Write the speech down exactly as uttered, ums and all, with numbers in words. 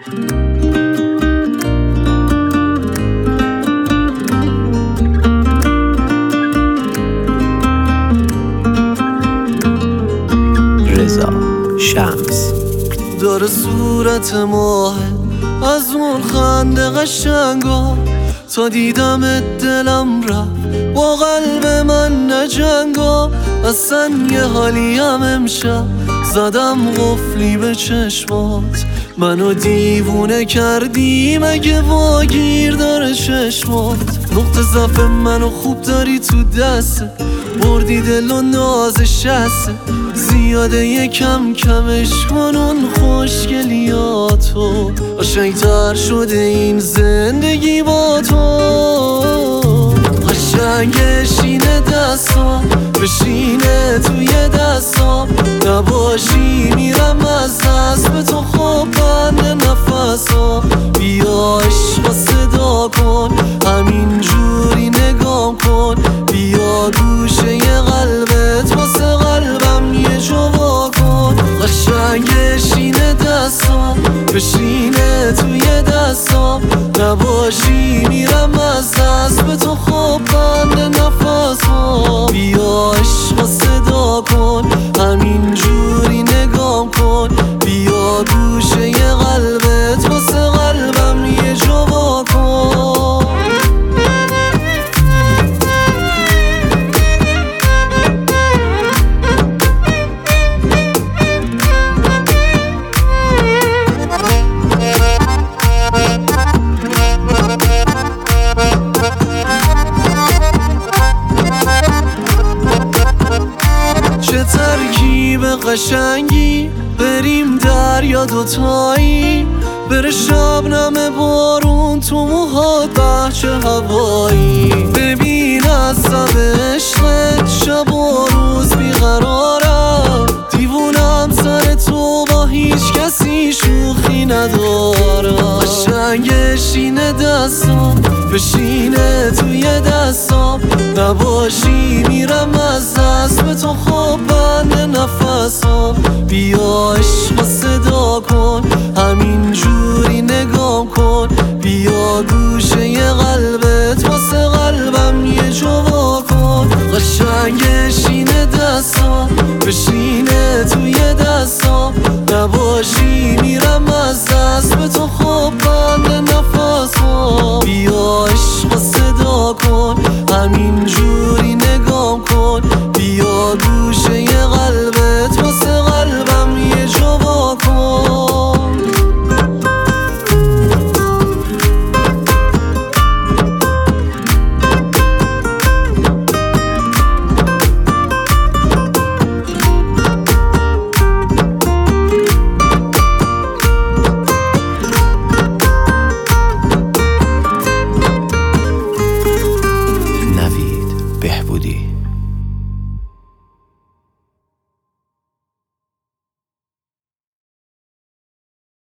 رضا شمس داره صورت ماه از اون خنده قشنگا، تا دیدم دلم رفت با قلب من نجنگا. اصلا یه حالیم امشب زدم قفلی به چشمات، منو دیوونه کردی مگه واگیر داره چشمات. نقطه ضعف منو خوب داری تو دسته، بردی دل و نازش هسته، زیاده یکم کمش کن اون خوشگلیاتو. قشنگتر شده این زندگی با تو، قشنگش اینه دستام بشینه توی دستام، نباشی میرم از دست به تو خواب بند نفسام. بیا عشق صدا کن همین جوری نگام کن، بیا گوشه ی قلبت واسه قلبم یه جوا کن. قشنگش اینه دستام بشینه توی دستام، نباشی میرم از دست به تو خواب بند نفسام. بیا عشق صدا کن همین جوری نگام کن، بیا گوشه ی قلبت واسه قلبم یه جوا کن. چه ترکیب قشنگی بریم دریا دوتایی، بره شبنم بارون تو موهات بچه هوایی. ببین از سب عشقت شب و روز بیقرارم، دیوونم سر تو با هیچ کسی شوخی ندارم. قشنگش اینه دستام بشینه توی دستام، نباشی میرم از دست به تو خواب بند نفسام. بیا عشق صدا کن همین جوری نگام کن، بیا گوشه ی قلبت واسه قلبم یه جوا کن.